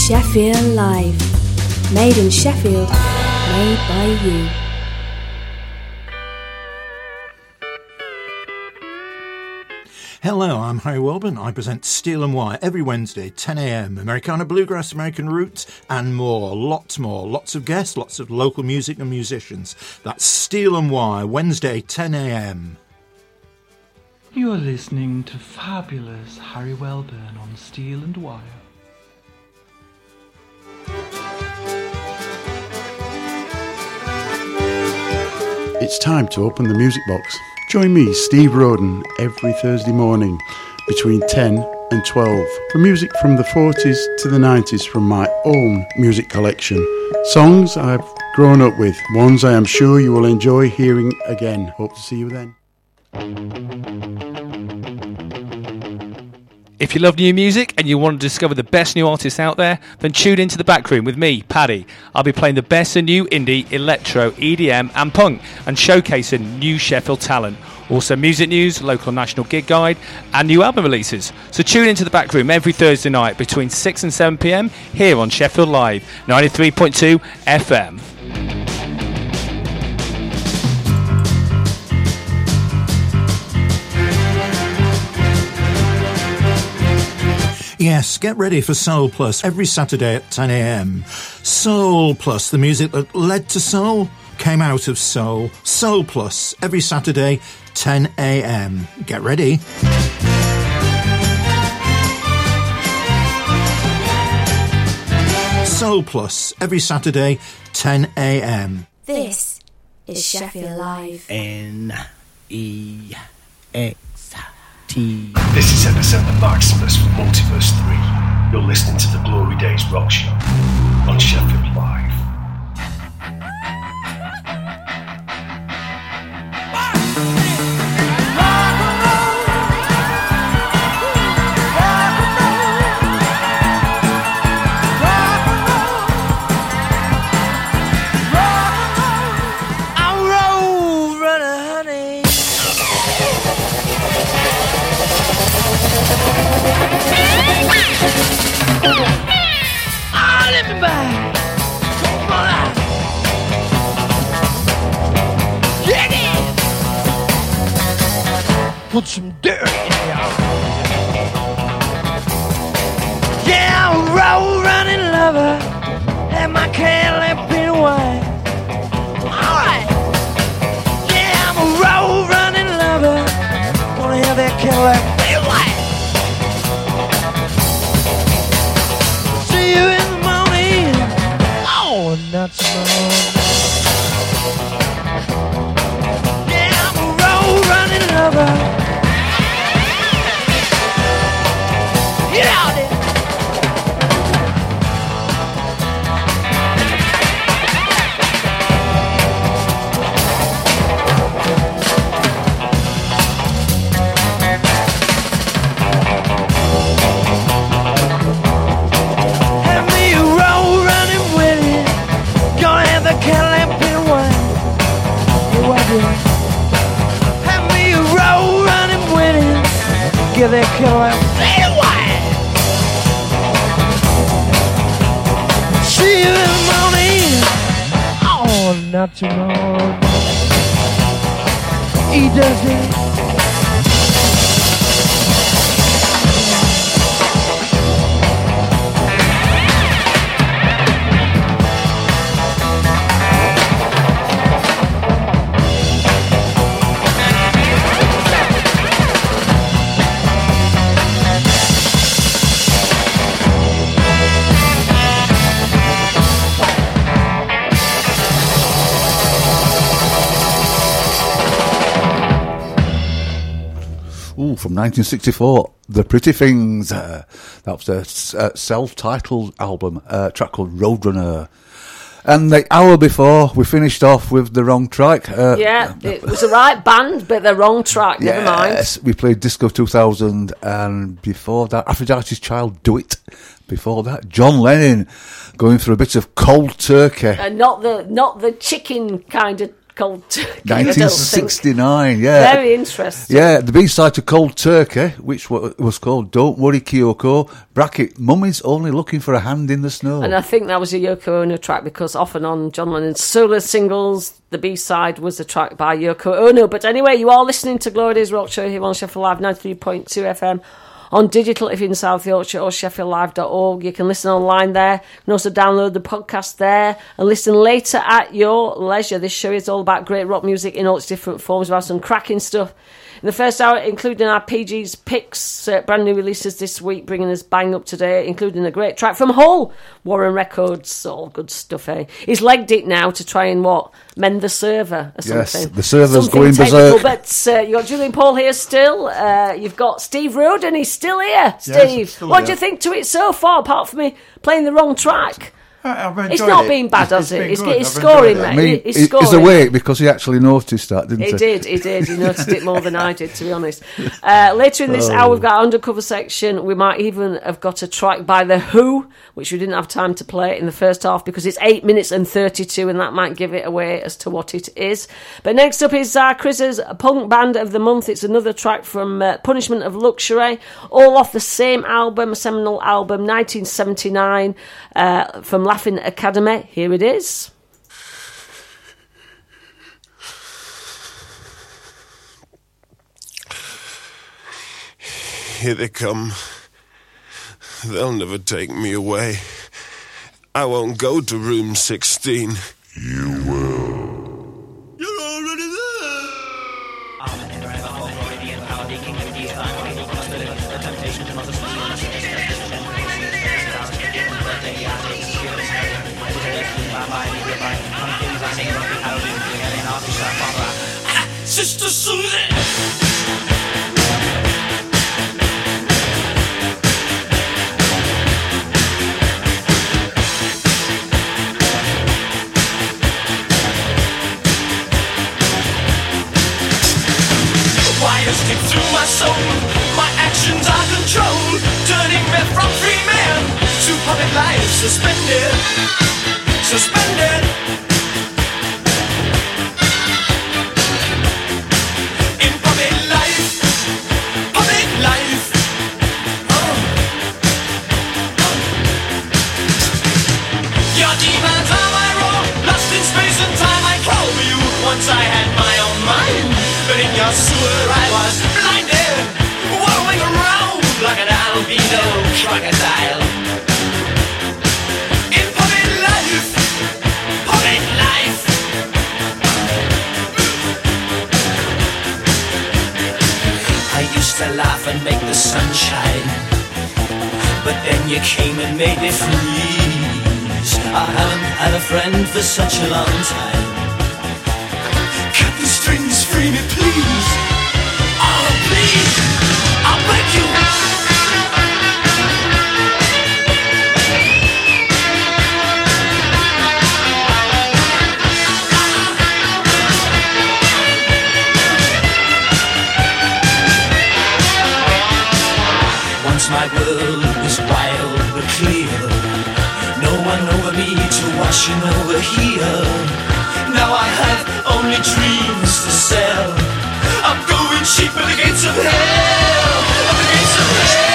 Sheffield Live. Made in Sheffield, made by you. Hello, I'm Harry Welburn. I present Steel and Wire every Wednesday, 10 a.m. Americana Bluegrass, American Roots, and more. Lots of guests, lots of local music and musicians. That's Steel and Wire, Wednesday, 10 a.m. You're listening to fabulous Harry Welburn on Steel and Wire. It's time to open the music box. Join me, Steve Roden, every Thursday morning between 10 and 12 for music from the 40s to the 90s from my own music collection. Songs I've grown up with, ones I am sure you will enjoy hearing again. Hope to see you then. If you love new music and you want to discover the best new artists out there, then tune into The Backroom with me, Paddy. I'll be playing the best of new indie, electro, EDM and punk and showcasing new Sheffield talent. Also music news, local national gig guide and new album releases. So tune into The Backroom every Thursday night between 6 and 7 p.m. here on Sheffield Live, 93.2 FM. Yes, get ready for Soul Plus every Saturday at 10 a.m. Soul Plus, the music that led to soul, came out of soul. Soul Plus every Saturday, 10 a.m. Get ready. Soul Plus every Saturday, 10 a.m. This is Sheffield Live. N-E-X-T. This is Epicenter Maximus from Multiverse 3. You're listening to the Glory Days Rock Show on Sheffield Live. Put some dirt in y'all. Yeah, I'm a road running lover, and my Cadillac pin white. Alright. Yeah, I'm a road running lover, gonna have that Cadillac pin white. See you in the morning. Oh, not tomorrow. Yeah, I'm a road running lover. Get out there! Have me a road running with it. Gonna have the Cadillac pin white. You want it? Have me a road running with it. Get that Cadillac pin white. See you in the morning. Oh, not tomorrow. He does it. From 1964, The Pretty Things. That was a self-titled album, a track called Roadrunner. And the hour before, we finished off with the wrong track. Yeah, it was the right band, but the wrong track, never mind. Yes, we played Disco 2000, and before that, Aphrodite's Child, Do It. Before that, John Lennon, going through a bit of Cold Turkey. And not the chicken kind Cold Turkey. 1969, yeah. Very interesting. Yeah, the B-side to Cold Turkey, which was called Don't Worry Kyoko, bracket, Mummy's Only Looking for a Hand in the Snow. And I think that was a Yoko Ono track because off and on John Lennon's solo singles, the B-side was a track by Yoko Ono. But anyway, you are listening to Glory Days Rock Show here on Sheffield Live 93.2 FM. On digital if you're in South Yorkshire or sheffieldlive.org. You can listen online there. You can also download the podcast there and listen later at your leisure. This show is all about great rock music in all its different forms. We have some cracking stuff in the first hour, including our PG's picks, brand new releases this week, bringing us bang up to date, including a great track from Hull, Warren Records, all good stuff, eh? He's legged it now to try and, mend the server or something. Yes, the server's something going technical, berserk. but you've got Julian Paul here still. You've got Steve Roden, he's still here. Yes, Steve, still what here. do you think to it so far, apart from me playing the wrong track? I've enjoyed It's not it. been bad, has It's it? been He's good. he's I've scoring, enjoyed it. mate. He's scoring. He's awake because he actually noticed that, didn't he? He did. He noticed it more than I did, to be honest. Later in this hour, we've got our undercover section. We might even have got a track by The Who, which we didn't have time to play in the first half because it's 8 minutes and 32, and that might give it away as to what it is. But next up is Chris's Punk Band of the Month. It's another track from Punishment of Luxury, all off the same album, a seminal album, 1979, from Laughing Academy. Here it is. Here they come. They'll never take me away. I won't go to room 16. You will. You're already Sister Susie! Wires kick through my soul. My actions are controlled, turning me from free man to public life. Suspended. In public life. Your demons are my role, lost in space and time. I crawled for you once I had my own mind. But in your sewer I was blinded, whirling around like an albino crocodile. In public life. I used to laugh and make the sun shine, but then you came and made me freeze. I haven't had a friend for such a long time. Cut the strings, free me, please. Oh, please, I'll beg you. Once my world was wild but clear. No one over me to washing over here. Now I have only dreams to sell. I'm going cheap at the gates of hell. At the gates of hell.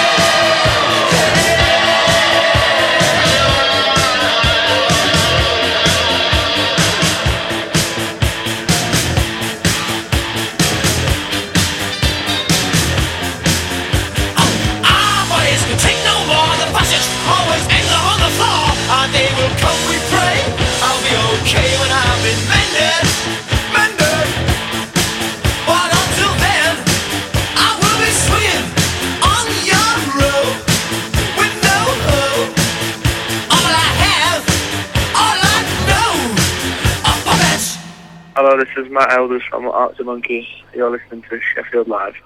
Boys can take no more. The passage always ends up on the floor. Our day will come, we pray. I'll be okay when I've been mended. But until then, I will be swinging on your road with no hope. All I have, all I know are puppets. Hello, this is Matt Elders from Arctic Monkeys. You're listening to Sheffield Live.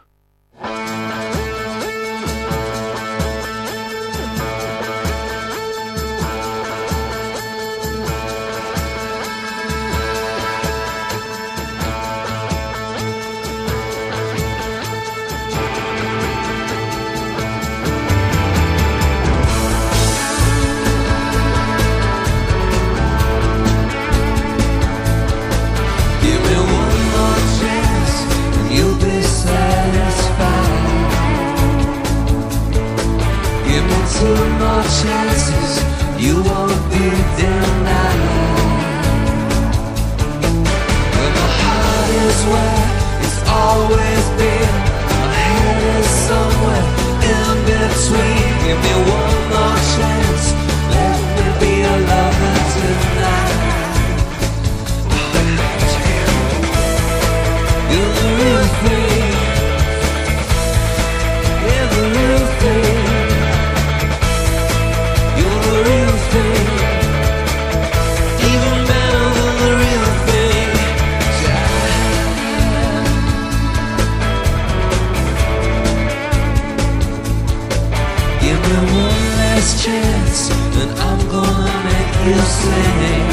Give me you won't be denied. When my heart is where it's always been, my head is somewhere in between. Give me one more chance, let me be a lover tonight. You're the real thing. You're the real thing. You're the real thing. Even better than the real thing. Give me one last chance, and I'm gonna make you sing.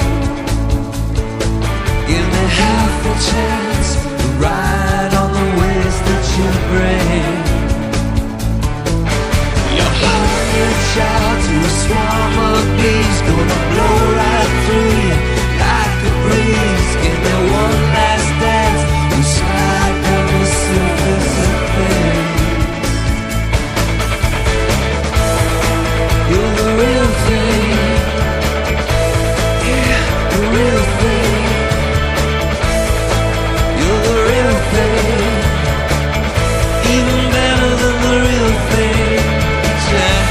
Give me half a chance to ride on the waves that you bring. Your heart reach out to a swarm of bees, gonna blow right through you like a breeze. Give me one last dance, and slide down the surface of things. You're the real thing. Yeah, the real thing. You're the real thing. Even better than the real thing. Yeah.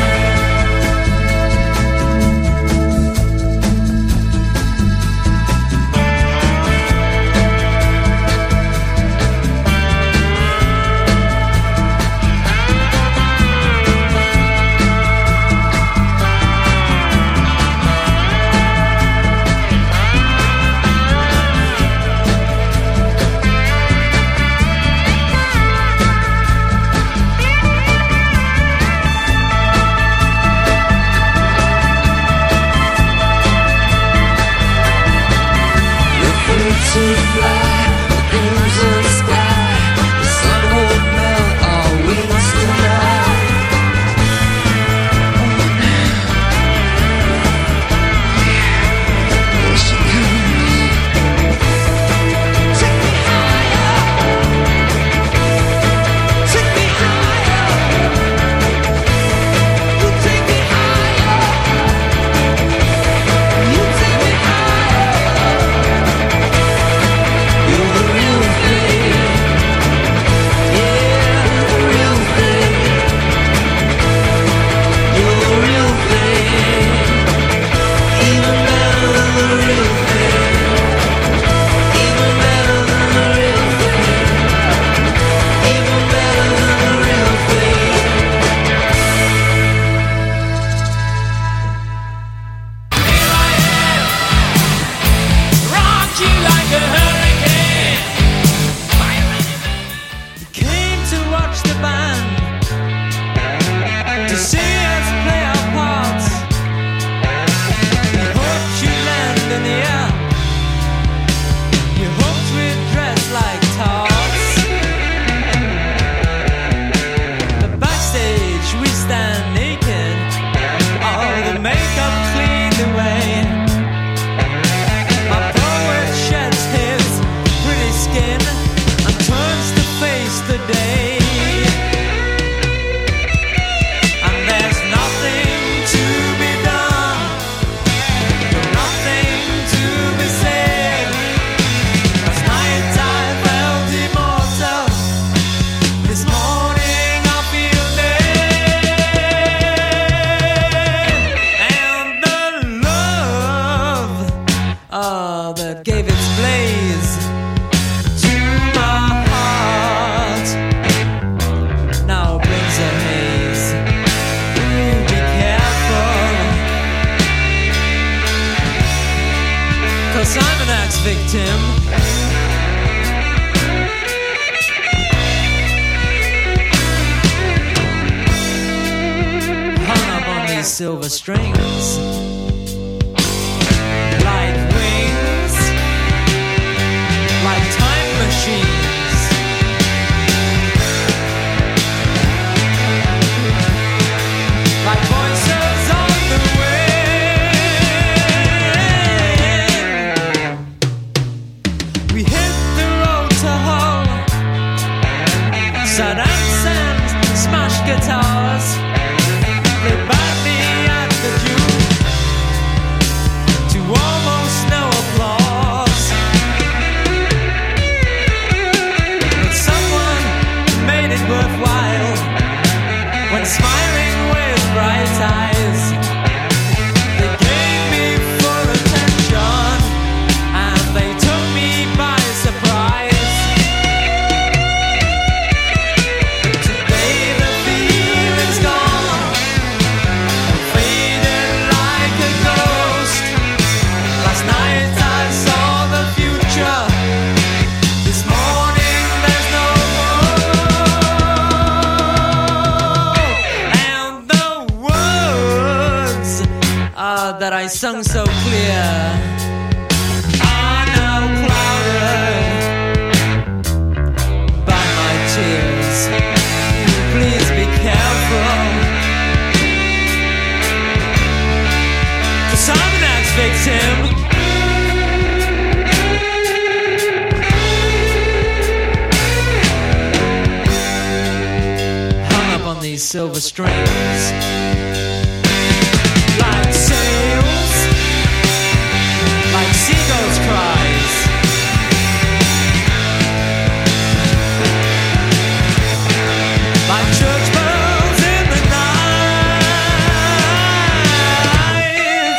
To fly, the crimson sky, the sun won't melt our wings tonight. Here she comes. Take me higher. Take me higher. You take me higher. You take me higher. You're the real thing. Yeah, the real thing. You're the real thing. Even better than the real thing. Even better than the real thing. Even better than the real thing. Here I am, rock you like a hurricane. Came to watch the band, to see us play our parts. We hoped you'd land in the air. You hoped we'd dress like tarts. But backstage we stand naked, all the makeup cleaned away. My poet sheds his pretty skin and turns to face the day. And there's nothing to be done, nothing to be said. Last night I felt immortal, this morning I feel dead. And the love that gave its blaze to my heart now brings a haze. Be careful, 'cause I'm an ex-victim. Hung up on these silver strings like wings, like time machines. Like voices on the wind. We hit the road to Hull, sat and sand, smashed guitars. They badly at the Jews. God that I sung so clear. I know clouded by my tears. Please be careful, 'cause I'm an axe victim. On these silver strings, like sails, like seagulls' cries, like church bells in the night.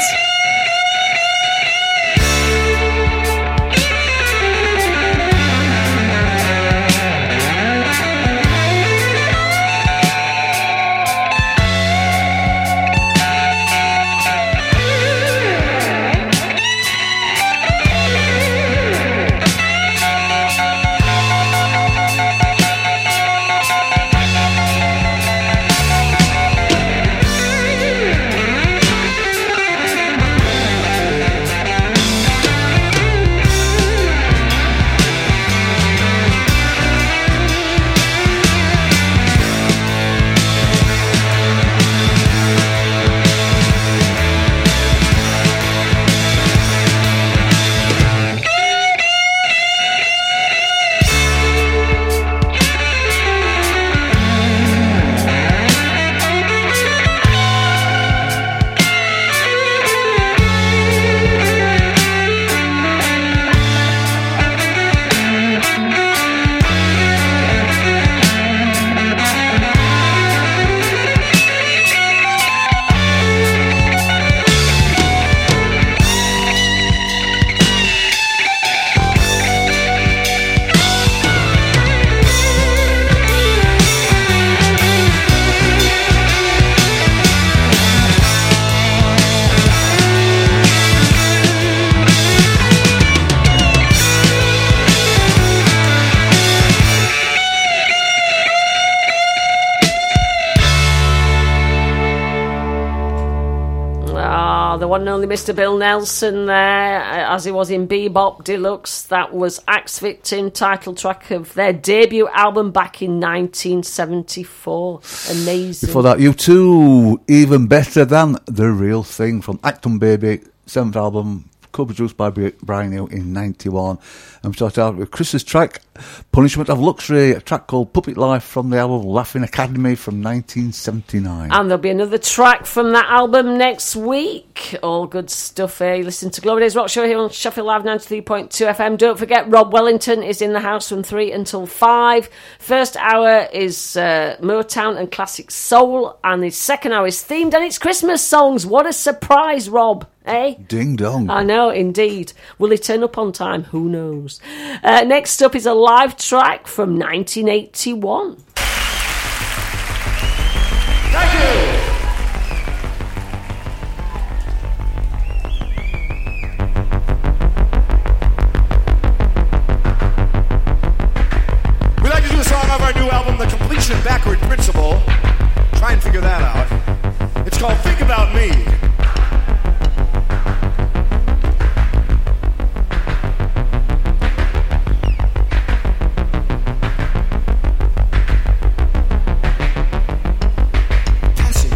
The one and only Mr. Bill Nelson there, as he was in Bebop Deluxe. That was Axe Victim, title track of their debut album back in 1974. Amazing. Before that, U2, Even Better Than The Real Thing, from Acton Baby, 7th album, co-produced by Brian Eno in 91. And we started out with Chris's track, Punishment of Luxury, a track called Puppet Life from the album Laughing Academy from 1979. And there'll be another track from that album next week. All good stuff here. You listen to Glory Days Rock Show here on Sheffield Live 93.2 FM. Don't forget, Rob Wellington is in the house from 3 until 5. First hour is Motown and Classic Soul, and the second hour is themed, and it's Christmas songs. What a surprise, Rob. Eh? Ding dong. I know, indeed. Will he turn up on time? Who knows? Next up is a live track from 1981. Thank you. We like to do a song off our new album, The Completion Backward Principle. Try and figure that out. It's called Think About Me. Passive.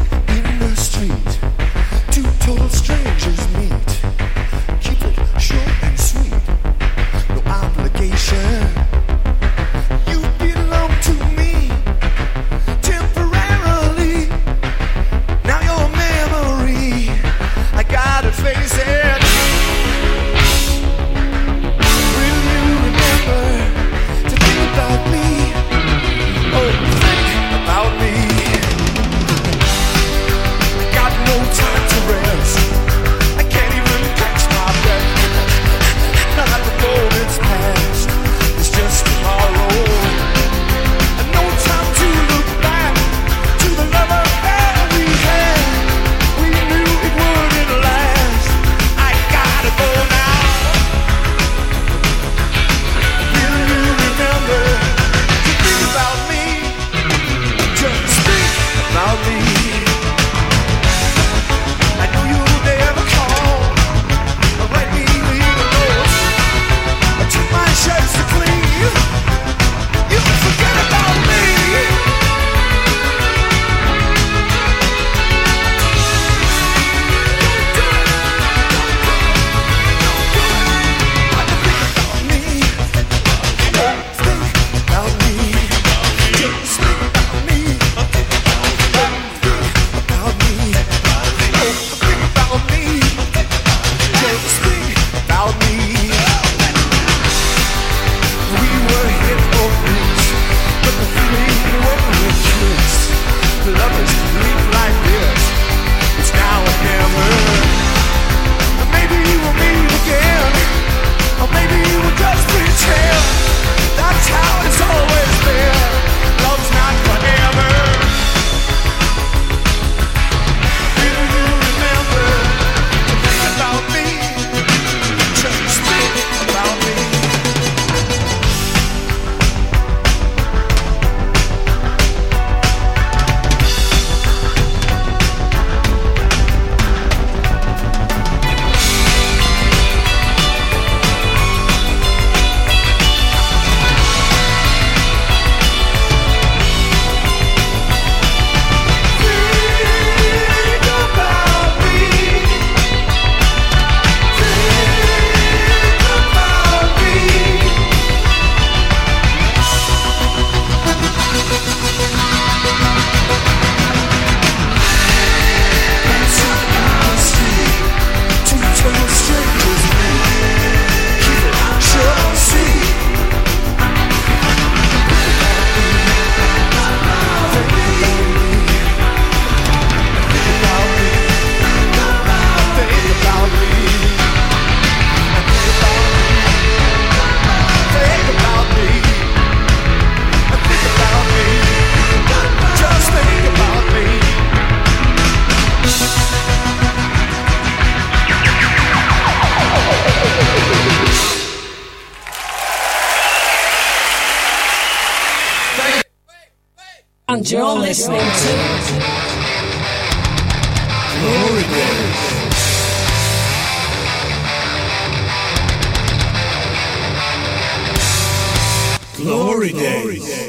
And you're listening to Glory Days. Glory Days.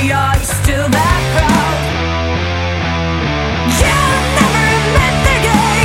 Still that proud. You never admit the game.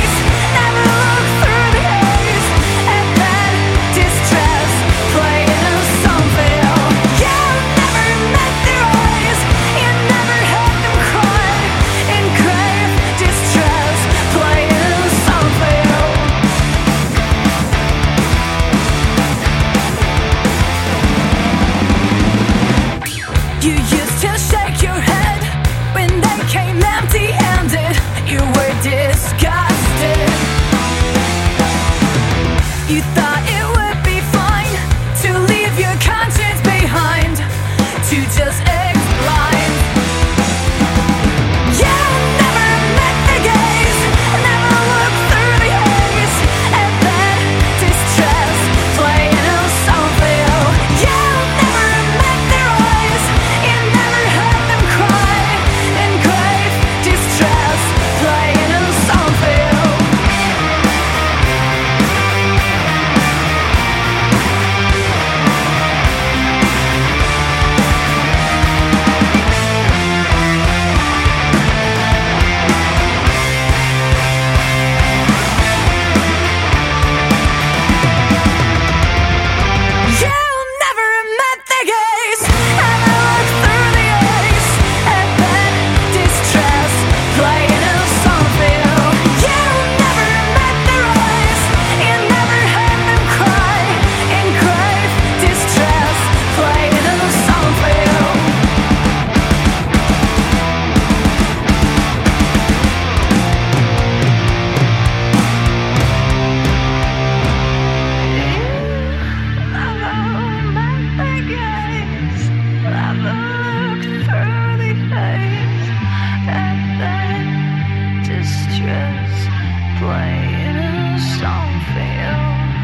distress, playing a song for you.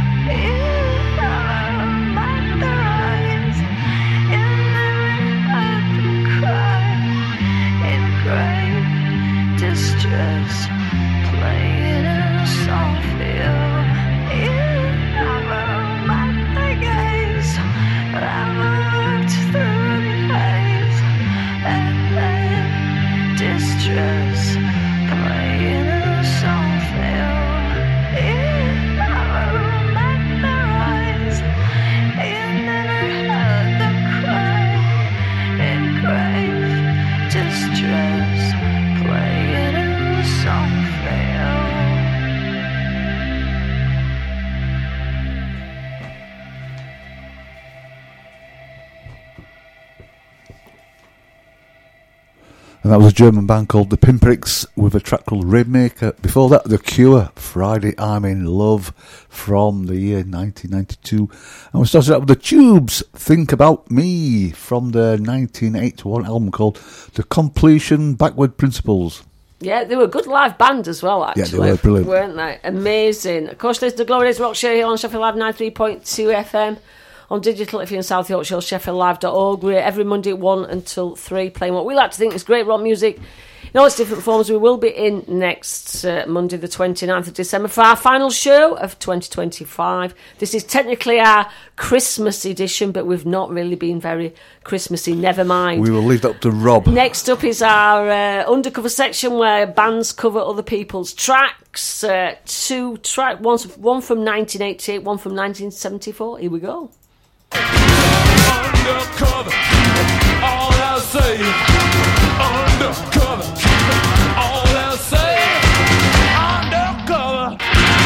Like the rise, you never had to cry in great distress, playing a song for you. You never met the gaze, but I looked through the haze, and then distress, playing a song for you. You never met the rise, you never heard the cry in grave distress, playing a song for you. And that was a German band called The Pinpricks with a track called Rainmaker. Before that, The Cure, Friday I'm in Love from the year 1992. And we started out with The Tubes, Think About Me from their 1981 album called The Completion Backward Principles. Yeah, they were a good live band as well, actually. Yeah, they were brilliant. Weren't they? Amazing. Of course, there's the Glory Days Rock Show here on Sheffield Live 93.2 FM. On digital, if you're in South Yorkshire, sheffieldlive.org. We're every Monday at 1 until 3 playing what we like to think is great rock music in all its different forms. We will be in next Monday, the 29th of December, for our final show of 2025. This is technically our Christmas edition, but we've not really been very Christmassy. Never mind. We will leave that up to Rob. Next up is our undercover section where bands cover other people's tracks. Two tracks, one from 1988, one from 1974. Here we go. Undercover, all I'll say. Undercover, all I'll say. Undercover.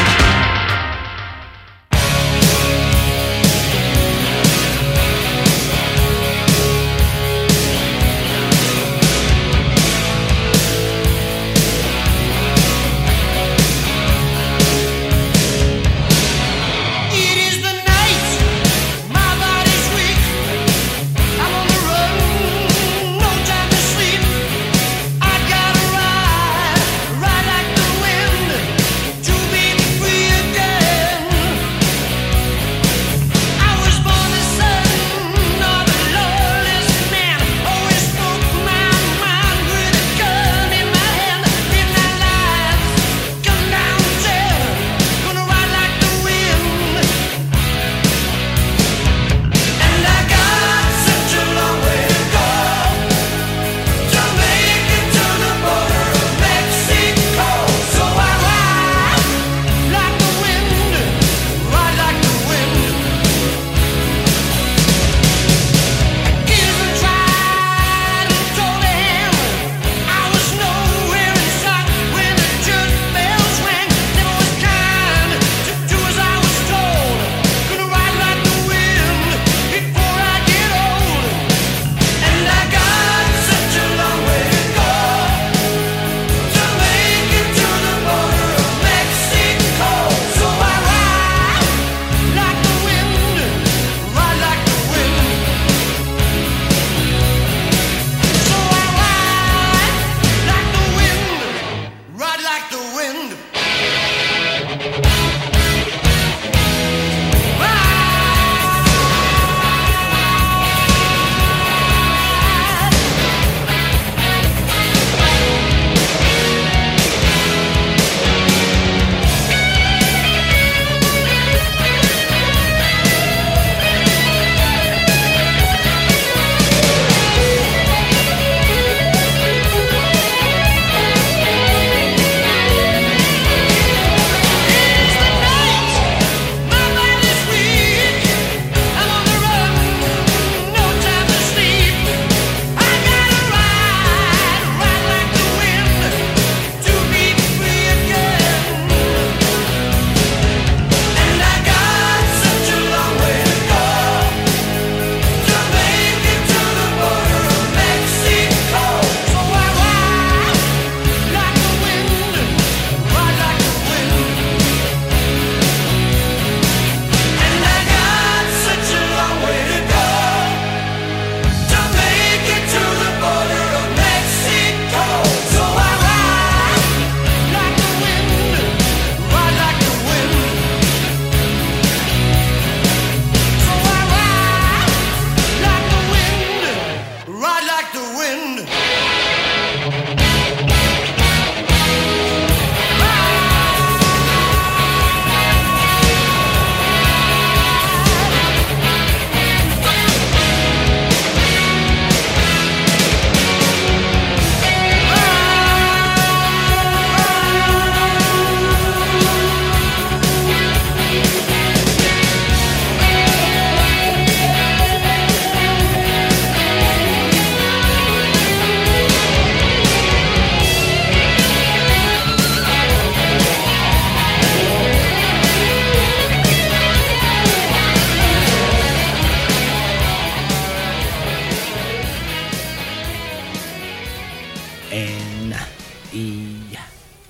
It is the night, my body's weak. I'm on the run, no time to sleep.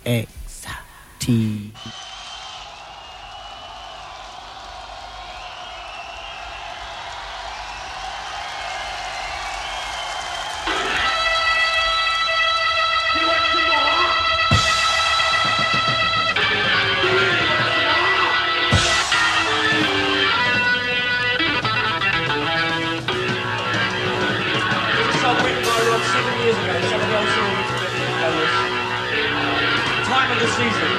T. Time of the season.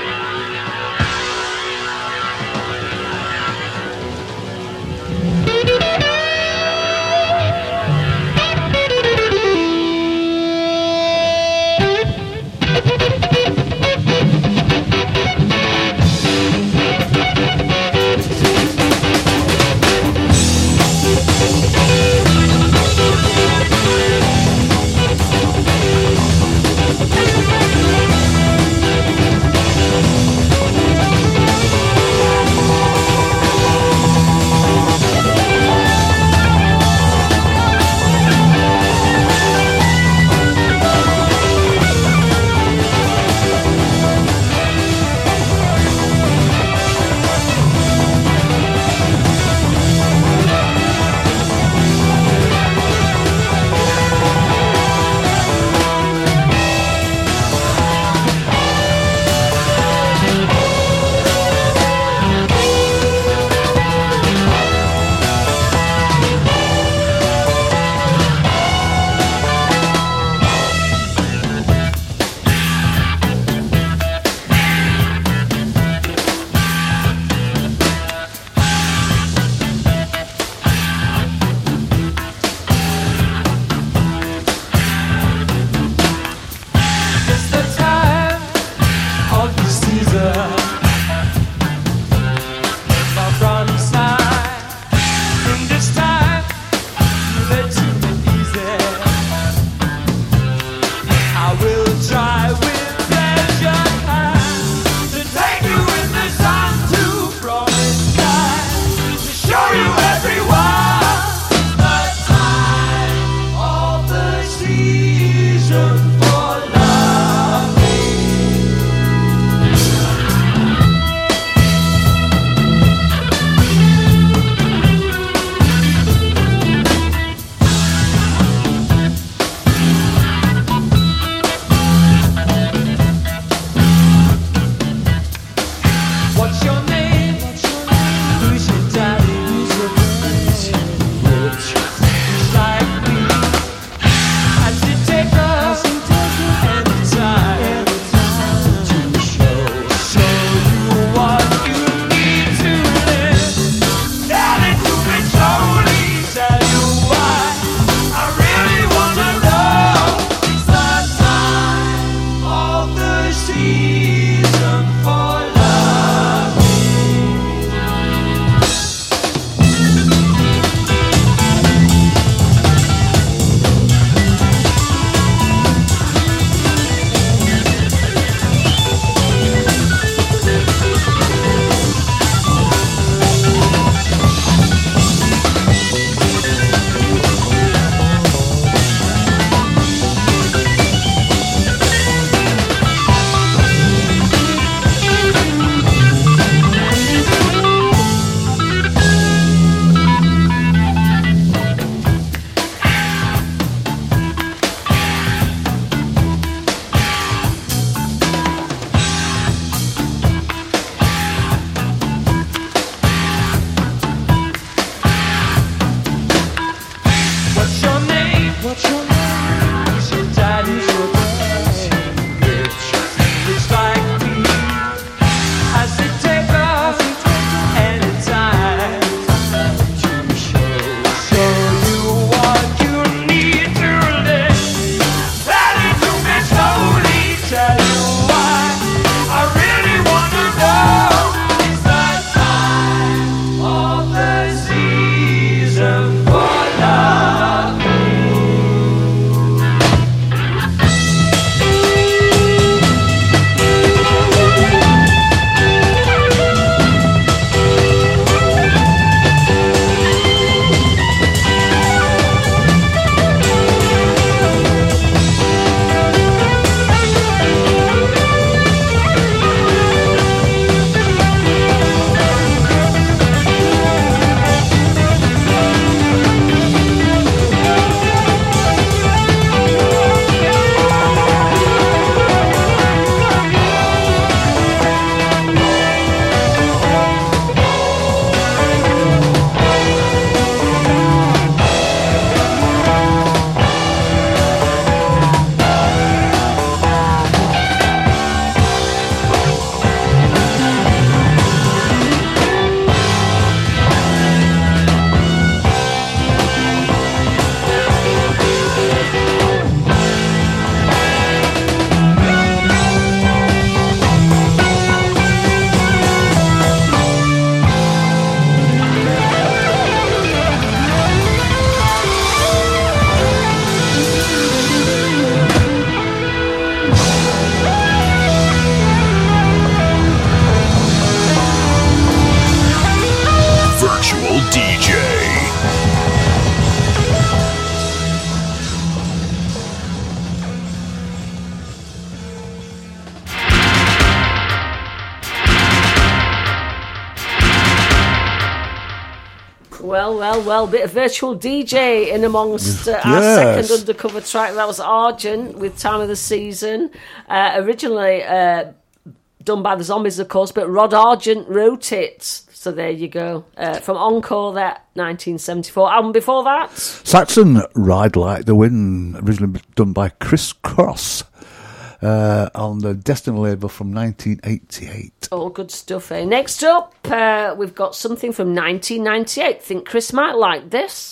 Well, bit of virtual DJ in amongst our Yes. second undercover track. That was Argent with Time of the Season. Originally done by the Zombies, of course, but Rod Argent wrote it. So there you go. From Encore, that 1974 album. Before that, Saxon, Ride Like the Wind, originally done by Chris Cross on the Destiny label from 1988. all good stuff. Next up, we've got something from 1998. Think Chris might like this.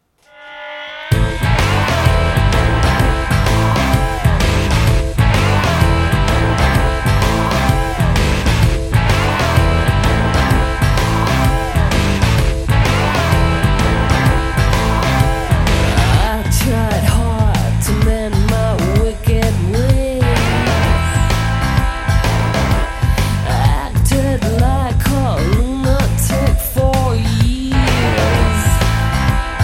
Tried hard to mend my wicked ways. Acted like a lunatic for years.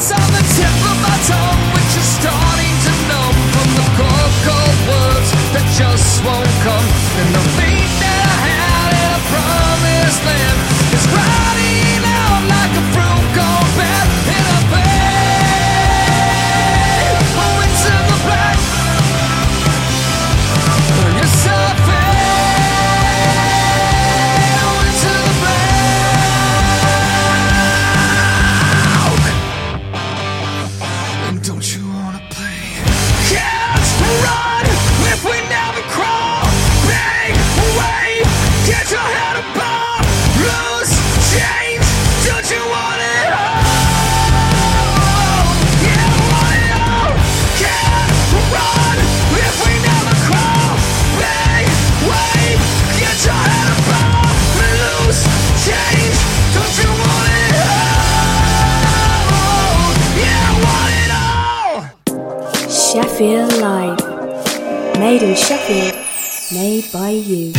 It's on the tip of my tongue, which is starting to numb from the cold, cold words that just won't come. And the faith that I had in a promised land is riding out like a fruit gone bad in a bay. Oh, into the black. Yes, I fade. Oh, into the black. And don't you wanna play? Can't run if we never crawl. Bang away, get your head above. Lose change, don't you want it all? Yeah, I want it all. Can't run if we never crawl. Bang away, get your head above. Lose change, don't you want it all? Yeah, I want it all. Sheffield Live. Made in Sheffield, made by you.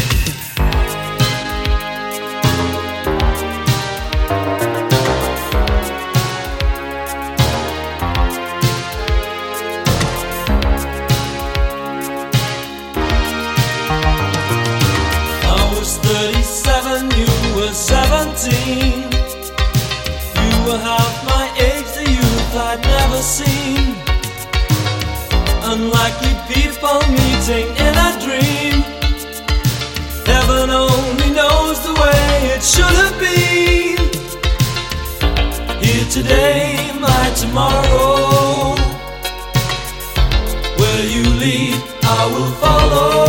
I was 37, you were 17. You were half my age, the youth I'd never seen. Unlikely people meeting in a dream. Heaven only knows the way it should have been. Here today, my tomorrow. Where you lead, I will follow.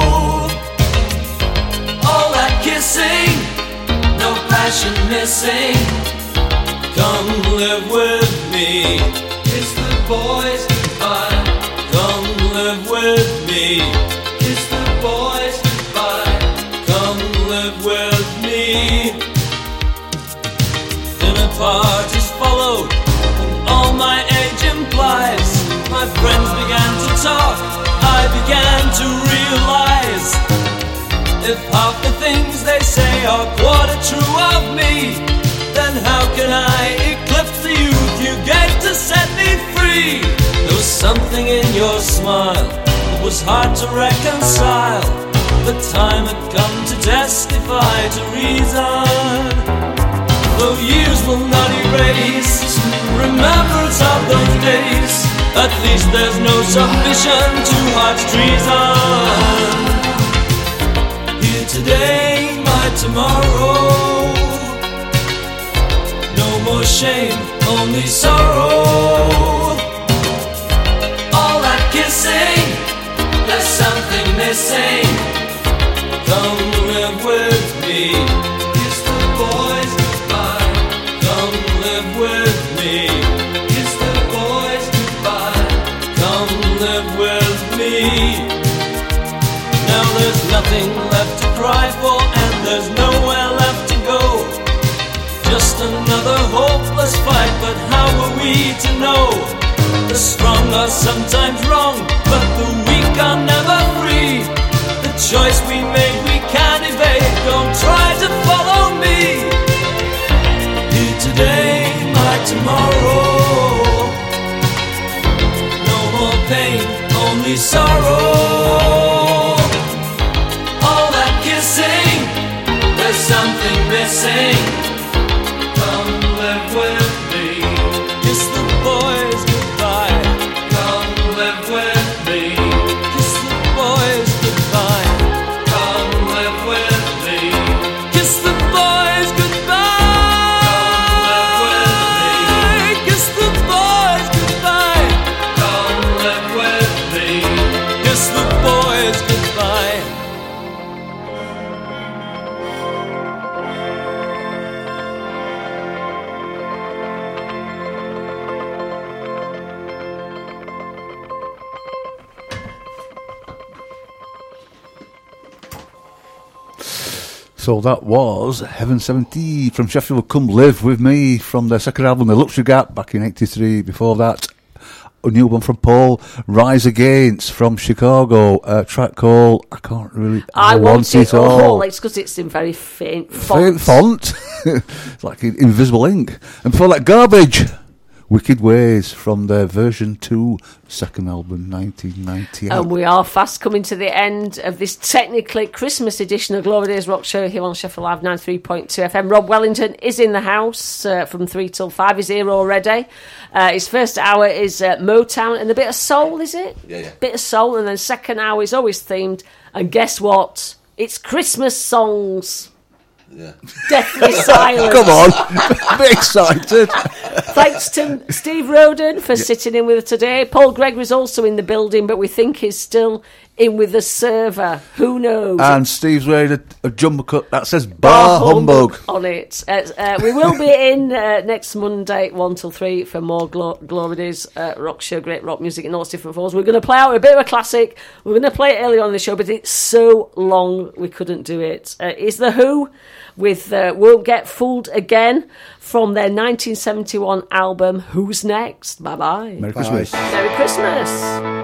All that kissing, no passion missing. Come live with me. Kiss the boys goodbye. Come live with me. Kiss the boys goodbye. Come live with me. Dinner parties followed, and all my age implies. My friends began to talk, I began to realize. If half the things they say are quarter true of me, then how can I eclipse the youth you gave to set me free? There was something in your smile that was hard to reconcile. The time had come to testify to reason. Though years will not erase remembrance of those days, at least there's no submission to heart's treason. Here today, my tomorrow. No more shame, only sorrow. All that kissing, there's something missing. Come live with me. Kiss the boys goodbye. Come live with me. Kiss the boys goodbye. Come live with me. Now there's nothing left to cry for, and there's nowhere left to go. Just another hopeless fight, but how are we to know? The strong are sometimes wrong, but the weak are never free. The choice we made we can't evade, don't try to follow me. Here today, my tomorrow. No more pain, only sorrow. All that kissing, there's something missing. Come live with me. Kiss the boys goodbye. Come live with me. Kiss the boys goodbye. Come live with me. Kiss the boys goodbye. Come live with me. Kiss the boys goodbye. Come live with me. Kiss the boys goodbye. So that was Heaven 70 from Sheffield, Come Live With Me, from their second album, The Luxury Gap, back in 83. Before that, a new one from Paul, Rise Against, from Chicago, a track called, I can't really... I Want It All. It's because it's in very faint font. Faint font? It's like invisible ink. And before that, Garbage, Wicked Ways from their version 2 second album, 1998. And we are fast coming to the end of this technically Christmas edition of Glory Days Rock Show here on Sheffield Live 93.2 FM. Rob Wellington is in the house from 3 till 5. He's here already. His first hour is Motown and a bit of soul, is it? Yeah. Bit of soul, and then second hour is always themed. And guess what? It's Christmas songs. Yeah. Deathly silent. Come on, I'm excited. Thanks to Steve Roden for sitting in with us today. Paul Gregory's also in the building, but we think he's still in with the server. Who knows? And Steve's wearing a jumper cut that says Bar Humbug on it. We will be in next Monday 1 till 3 for more Glory Days rock show, great rock music in all its different forms. We're going to play out a bit of a classic. We're going to play it earlier on in the show, but it's so long we couldn't do it. It's The Who with Won't Get Fooled Again from their 1971 album Who's Next. Bye-bye. Merry Christmas. Merry Christmas.